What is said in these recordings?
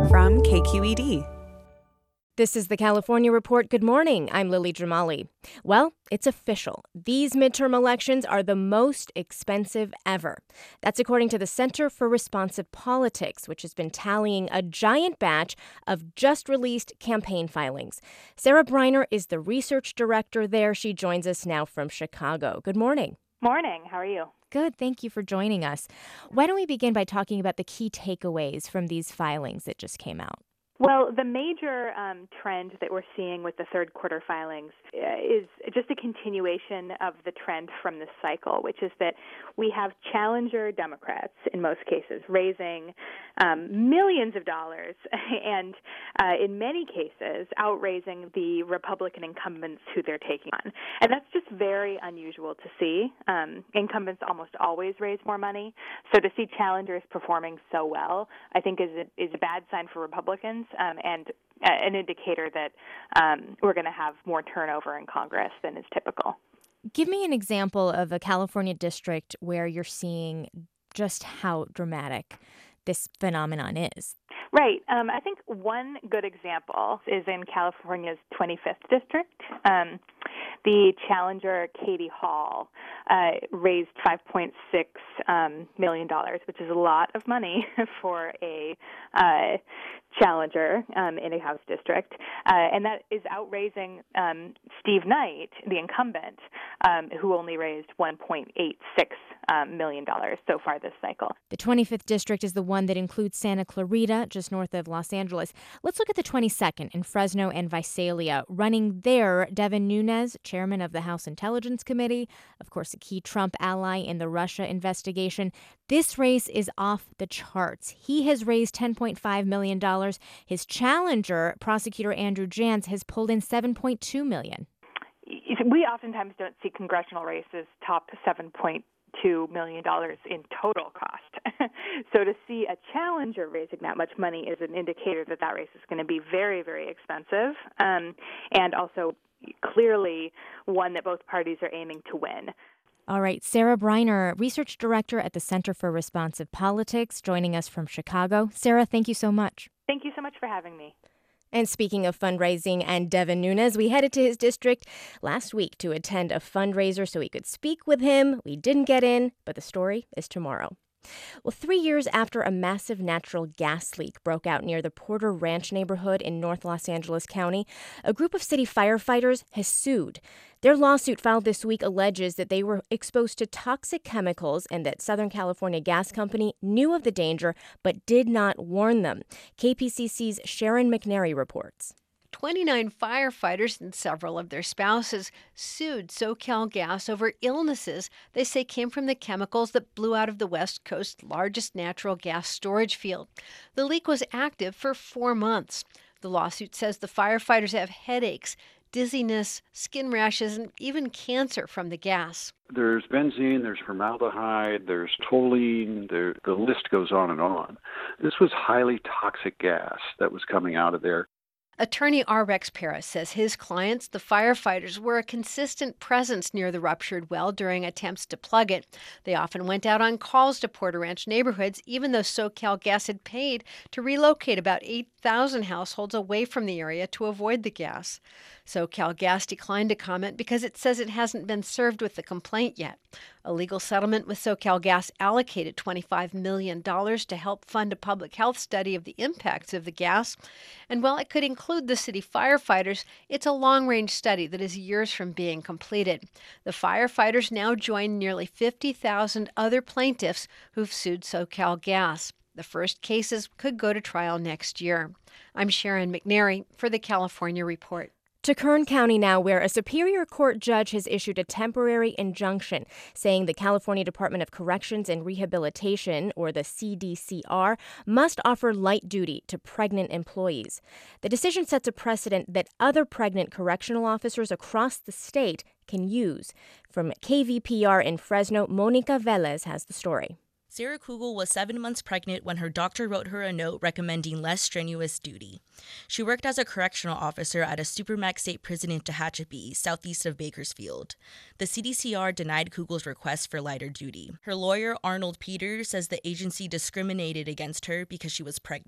from KQED. This is the California Report. Good morning. I'm Lily Jamali. Well, it's official. These midterm elections are the most expensive ever. That's according to the Center for Responsive Politics, which has been tallying a giant batch of just released campaign filings. Sarah Briner is the research director there. She joins us now from Chicago. Good morning. Morning. How are you? Good. Thank you for joining us. Why don't we begin by talking about the key takeaways from these filings that just came out? Well, the major trend that we're seeing with the third quarter filings is just a continuation of the trend from this cycle, which is that we have challenger Democrats, in most cases, raising millions of dollars and, in many cases, outraising the Republican incumbents who they're taking on. And that's just very unusual to see. Incumbents almost always raise more money. So to see challengers performing so well, I think is a bad sign for Republicans. And an indicator that we're going to have more turnover in Congress than is typical. Give me an example of a California district where you're seeing just how dramatic this phenomenon is. Right. I think one good example is in California's 25th district. The challenger, Katie Hall, raised $5.6 million, which is a lot of money for a challenger in a House district. And that is outraising Steve Knight, the incumbent, who only raised $1.86 million so far this cycle. The 25th district is the one that includes Santa Clarita, just north of Los Angeles. Let's look at the 22nd in Fresno and Visalia. Running there, Devin Nunes, chairman of the House Intelligence Committee, of course, a key Trump ally in the Russia investigation. This race is off the charts. He has raised $10.5 million. His challenger, prosecutor Andrew Jantz, has pulled in $7.2 million. We oftentimes don't see congressional races top $7.2 million in total cost. So to see a challenger raising that much money is an indicator that that race is going to be very, very expensive, and also clearly one that both parties are aiming to win. All right, Sarah Briner, research director at the Center for Responsive Politics, joining us from Chicago. Sarah, thank you so much. Thank you so much for having me. And speaking of fundraising and Devin Nunes, we headed to his district last week to attend a fundraiser so we could speak with him. We didn't get in, but the story is tomorrow. Well, 3 years after a massive natural gas leak broke out near the Porter Ranch neighborhood in North Los Angeles County, a group of city firefighters has sued. Their lawsuit filed this week alleges that they were exposed to toxic chemicals and that Southern California Gas Company knew of the danger but did not warn them. KPCC's Sharon McNary reports. 29 firefighters and several of their spouses sued SoCalGas over illnesses they say came from the chemicals that blew out of the West Coast's largest natural gas storage field. The leak was active for 4 months. The lawsuit says the firefighters have headaches, dizziness, skin rashes, and even cancer from the gas. There's benzene, there's formaldehyde, there's toluene, the list goes on and on. This was highly toxic gas that was coming out of there. Attorney R. Rex Parra says his clients, the firefighters, were a consistent presence near the ruptured well during attempts to plug it. They often went out on calls to Porter Ranch neighborhoods, even though SoCalGas had paid to relocate about 8,000 households away from the area to avoid the gas. SoCalGas declined to comment because it says it hasn't been served with the complaint yet. A legal settlement with SoCalGas allocated $25 million to help fund a public health study of the impacts of the gas. And while it could include the city firefighters, it's a long-range study that is years from being completed. The firefighters now join nearly 50,000 other plaintiffs who've sued SoCalGas. The first cases could go to trial next year. I'm Sharon McNary for the California Report. To Kern County now, where a Superior Court judge has issued a temporary injunction saying the California Department of Corrections and Rehabilitation, or the CDCR, must offer light duty to pregnant employees. The decision sets a precedent that other pregnant correctional officers across the state can use. From KVPR in Fresno, Monica Velez has the story. Sarah Kugel was 7 months pregnant when her doctor wrote her a note recommending less strenuous duty. She worked as a correctional officer at a Supermax state prison in Tehachapi, southeast of Bakersfield. The CDCR denied Kugel's request for lighter duty. Her lawyer, Arnold Peters, says the agency discriminated against her because she was pregnant.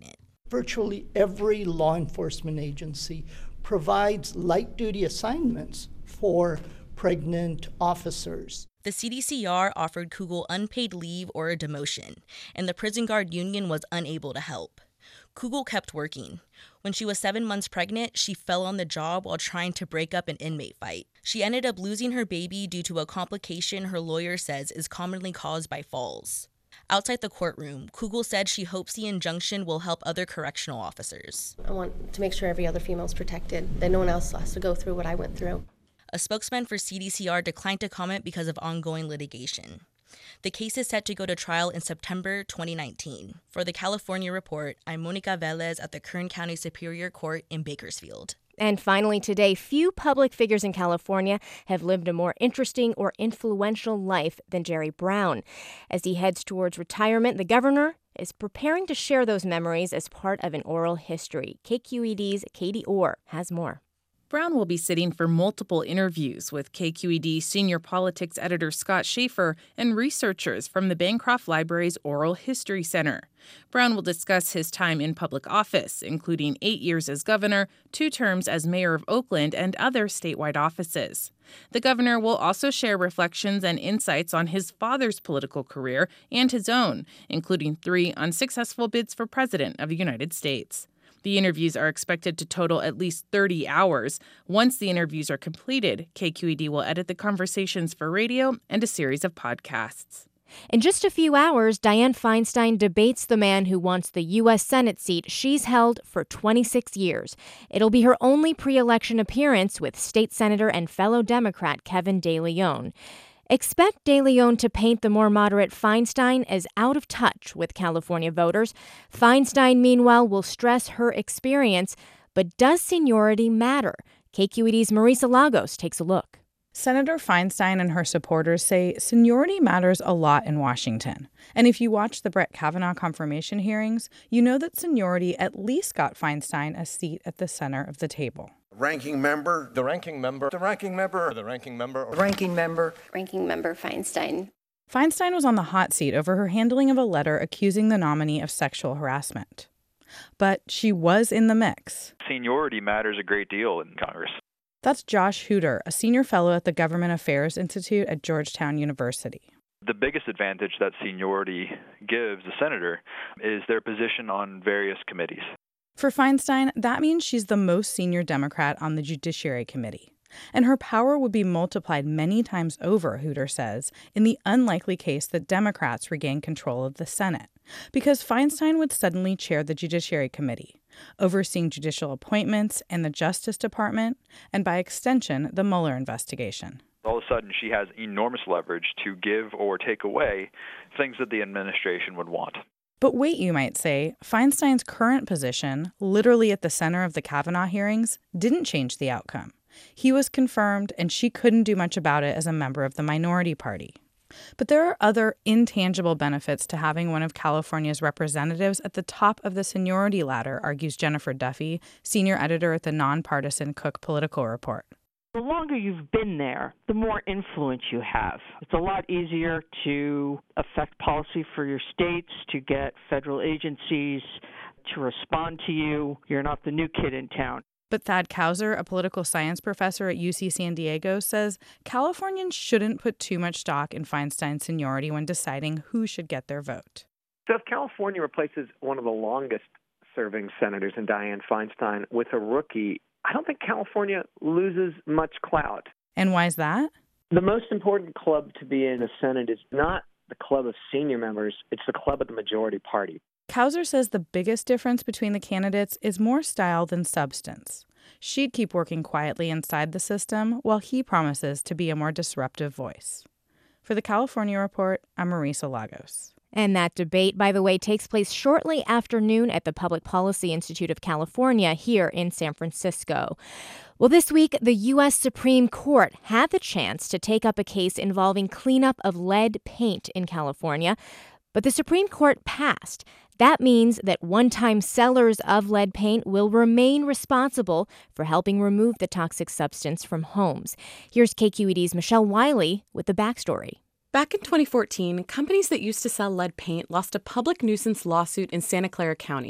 Virtually every law enforcement agency provides light-duty assignments for pregnant officers. The CDCR offered Kugel unpaid leave or a demotion, and the prison guard union was unable to help. Kugel kept working. When she was 7 months pregnant, she fell on the job while trying to break up an inmate fight. She ended up losing her baby due to a complication her lawyer says is commonly caused by falls. Outside the courtroom, Kugel said she hopes the injunction will help other correctional officers. I want to make sure every other female is protected, that no one else has to go through what I went through. A spokesman for CDCR declined to comment because of ongoing litigation. The case is set to go to trial in September 2019. For the California Report, I'm Monica Velez at the Kern County Superior Court in Bakersfield. And finally today, few public figures in California have lived a more interesting or influential life than Jerry Brown. As he heads towards retirement, the governor is preparing to share those memories as part of an oral history. KQED's Katie Orr has more. Brown will be sitting for multiple interviews with KQED senior politics editor Scott Schaefer and researchers from the Bancroft Library's Oral History Center. Brown will discuss his time in public office, including 8 years as governor, 2 terms as mayor of Oakland, and other statewide offices. The governor will also share reflections and insights on his father's political career and his own, including 3 unsuccessful bids for president of the United States. The interviews are expected to total at least 30 hours. Once the interviews are completed, KQED will edit the conversations for radio and a series of podcasts. In just a few hours, Dianne Feinstein debates the man who wants the U.S. Senate seat she's held for 26 years. It'll be her only pre-election appearance with state senator and fellow Democrat Kevin De Leon. Expect De Leon to paint the more moderate Feinstein as out of touch with California voters. Feinstein, meanwhile, will stress her experience. But does seniority matter? KQED's Marisa Lagos takes a look. Senator Feinstein and her supporters say seniority matters a lot in Washington. And if you watch the Brett Kavanaugh confirmation hearings, you know that seniority at least got Feinstein a seat at the center of the table. Ranking member. The ranking member. The ranking member. The ranking member. The ranking member. Ranking member Feinstein. Feinstein was on the hot seat over her handling of a letter accusing the nominee of sexual harassment. But she was in the mix. Seniority matters a great deal in Congress. That's Josh Hooter, a senior fellow at the Government Affairs Institute at Georgetown University. The biggest advantage that seniority gives a senator is their position on various committees. For Feinstein, that means she's the most senior Democrat on the Judiciary Committee. And her power would be multiplied many times over, Hooter says, in the unlikely case that Democrats regain control of the Senate, because Feinstein would suddenly chair the Judiciary Committee, overseeing judicial appointments and the Justice Department, and by extension, the Mueller investigation. All of a sudden, she has enormous leverage to give or take away things that the administration would want. But wait, you might say, Feinstein's current position, literally at the center of the Kavanaugh hearings, didn't change the outcome. He was confirmed, and she couldn't do much about it as a member of the minority party. But there are other intangible benefits to having one of California's representatives at the top of the seniority ladder, argues Jennifer Duffy, senior editor at the nonpartisan Cook Political Report. The longer you've been there, the more influence you have. It's a lot easier to affect policy for your states, to get federal agencies to respond to you. You're not the new kid in town. But Thad Kauser, a political science professor at UC San Diego, says Californians shouldn't put too much stock in Feinstein's seniority when deciding who should get their vote. So if California replaces one of the longest-serving senators in Dianne Feinstein with a rookie, I don't think California loses much clout. And why is that? The most important club to be in the Senate is not the club of senior members, it's the club of the majority party. Kauser says the biggest difference between the candidates is more style than substance. She'd keep working quietly inside the system, while he promises to be a more disruptive voice. For the California Report, I'm Marisa Lagos. And that debate, by the way, takes place shortly after noon at the Public Policy Institute of California here in San Francisco. Well, this week, the U.S. Supreme Court had the chance to take up a case involving cleanup of lead paint in California, but the Supreme Court passed. That means that one-time sellers of lead paint will remain responsible for helping remove the toxic substance from homes. Here's KQED's Michelle Wiley with the backstory. Back in 2014, companies that used to sell lead paint lost a public nuisance lawsuit in Santa Clara County.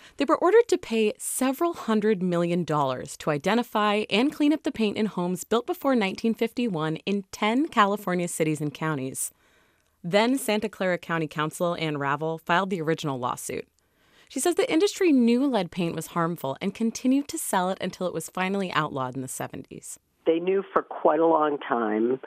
They were ordered to pay several $100 million to identify and clean up the paint in homes built before 1951 in 10 California cities and counties. Then Santa Clara County Council Ann Ravel filed the original lawsuit. She says the industry knew lead paint was harmful and continued to sell it until it was finally outlawed in the 70s. They knew for quite a long time,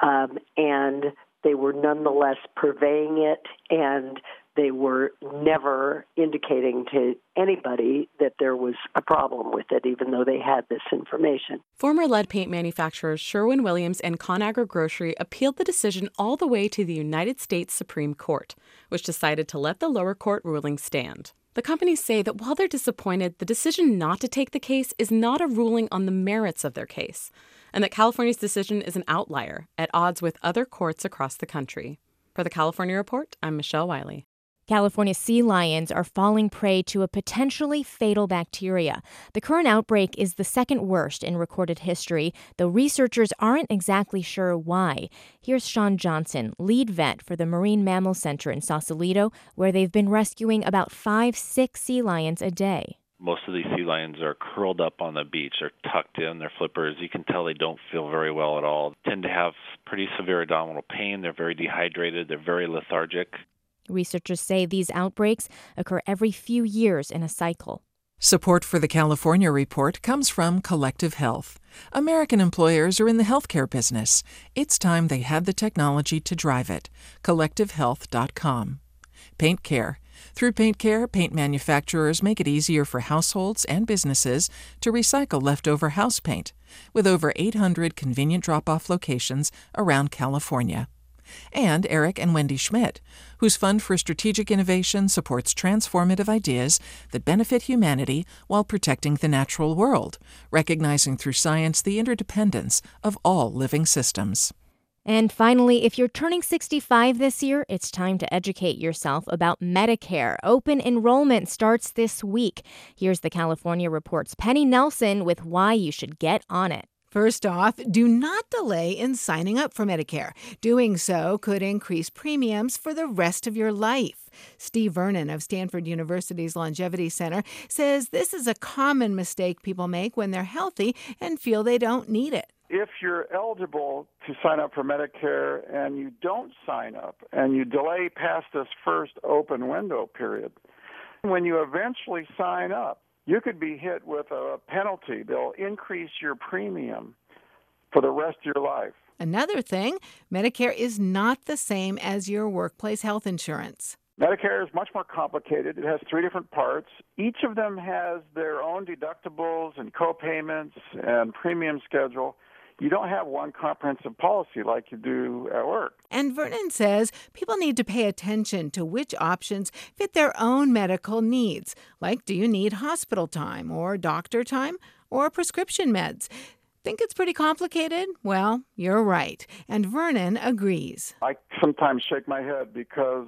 and they were nonetheless purveying it, and they were never indicating to anybody that there was a problem with it, even though they had this information. Former lead paint manufacturers Sherwin-Williams and Conagra Grocery appealed the decision all the way to the United States Supreme Court, which decided to let the lower court ruling stand. The companies say that while they're disappointed, the decision not to take the case is not a ruling on the merits of their case, and that California's decision is an outlier at odds with other courts across the country. For the California Report, I'm Michelle Wiley. California sea lions are falling prey to a potentially fatal bacteria. The current outbreak is the second worst in recorded history, though researchers aren't exactly sure why. Here's Sean Johnson, lead vet for the Marine Mammal Center in Sausalito, where they've been rescuing about 5-6 sea lions a day. Most of these sea lions are curled up on the beach. They're tucked in, they're flippers. You can tell they don't feel very well at all. Tend to have pretty severe abdominal pain. They're very dehydrated. They're very lethargic. Researchers say these outbreaks occur every few years in a cycle. Support for the California Report comes from Collective Health. American employers are in the healthcare business. It's time they had the technology to drive it. CollectiveHealth.com. Paint Care. Through Paint Care, paint manufacturers make it easier for households and businesses to recycle leftover house paint, with over 800 convenient drop-off locations around California. And Eric and Wendy Schmidt, whose Fund for Strategic Innovation supports transformative ideas that benefit humanity while protecting the natural world, recognizing through science the interdependence of all living systems. And finally, if you're turning 65 this year, it's time to educate yourself about Medicare. Open enrollment starts this week. Here's the California Report's Penny Nelson with why you should get on it. First off, do not delay in signing up for Medicare. Doing so could increase premiums for the rest of your life. Steve Vernon of Stanford University's Longevity Center says this is a common mistake people make when they're healthy and feel they don't need it. If you're eligible to sign up for Medicare and you don't sign up and you delay past this first open window period, when you eventually sign up, you could be hit with a penalty. They'll increase your premium for the rest of your life. Another thing, Medicare is not the same as your workplace health insurance. Medicare is much more complicated. It has 3 different parts. Each of them has their own deductibles and co-payments and premium schedule. You don't have one comprehensive policy like you do at work. And Vernon says people need to pay attention to which options fit their own medical needs. Like, do you need hospital time or doctor time or prescription meds? Think it's pretty complicated? Well, you're right. And Vernon agrees. I sometimes shake my head because,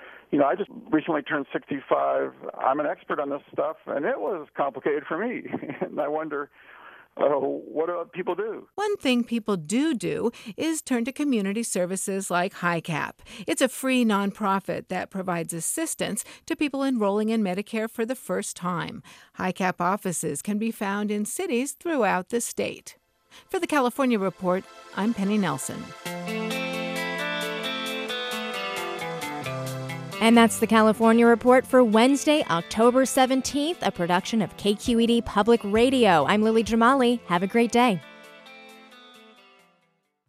I just recently turned 65. I'm an expert on this stuff, and it was complicated for me. And I wonder, what do people do? One thing people do is turn to community services like HICAP. It's a free nonprofit that provides assistance to people enrolling in Medicare for the first time. HICAP offices can be found in cities throughout the state. For the California Report, I'm Penny Nelson. And that's the California Report for Wednesday, October 17th, a production of KQED Public Radio. I'm Lily Jamali. Have a great day.